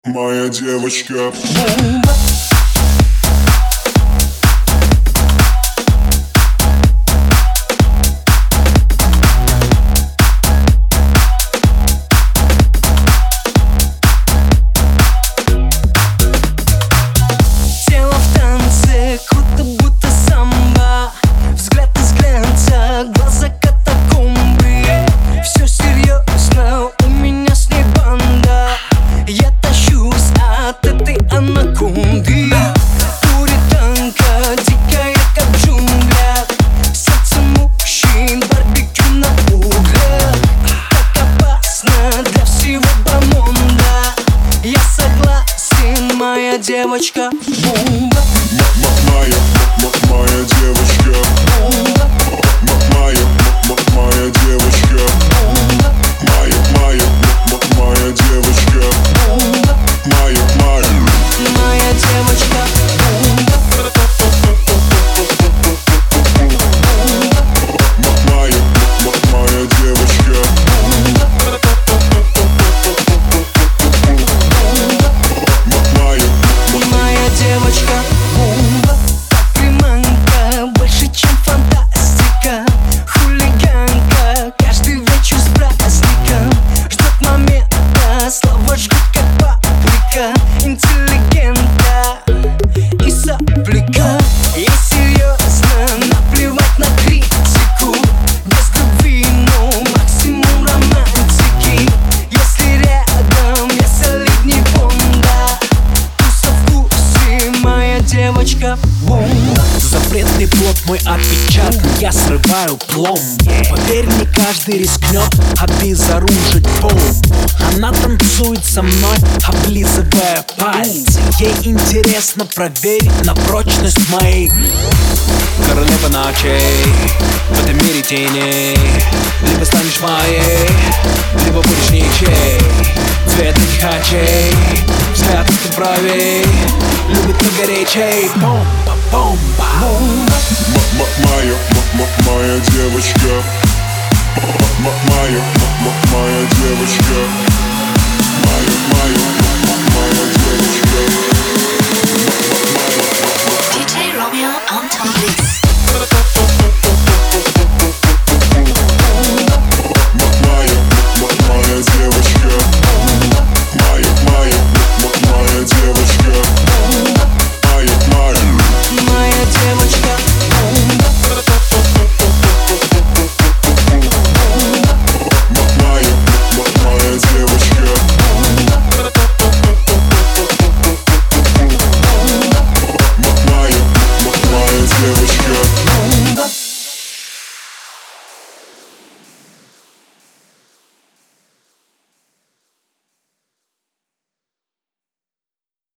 Моя девочка. Тело в танце, круто будто самбо. Взгляд из глянца, глаза катакомбы. Все серьезно, у меня с ней банда. Я тащусь от этой анаконды. Пуританка, дикая как в джунглях. Сердце мужчин, барбекю на углях. Так опасно для всего бомонда. Я согласен, моя девочка бомба. Моя девочка. Моя девочка. Моя девочка. Моя девочка бомба. Моя девочка. Моя девочка бомба. Приманка больше, чем фантастика. Хулиганка, каждый вечер с праздником. Ждет момента, слова жгут как паприка. Интеллигента и сопляка. И серьезно, наплевать на критику. Без любви, но максимум романтики. Если рядом, я солидней Бонда. Туса в вкусе, моя девочка бомба. Запретный плод мой отпечатан, я срываю пломбу. Поверь, не каждый рискнет обезоружить бомбу. Она танцует со мной, облизывая пальцы. Ей интересно проверить на прочность моей. Королева ночей, в этом мире теней. Либо станешь моей, либо будешь ничей. Цвет этих очей, взгляд ты правей. Любит погорячей, бомба, бомба. Моя девочка. Моя девочка. Моя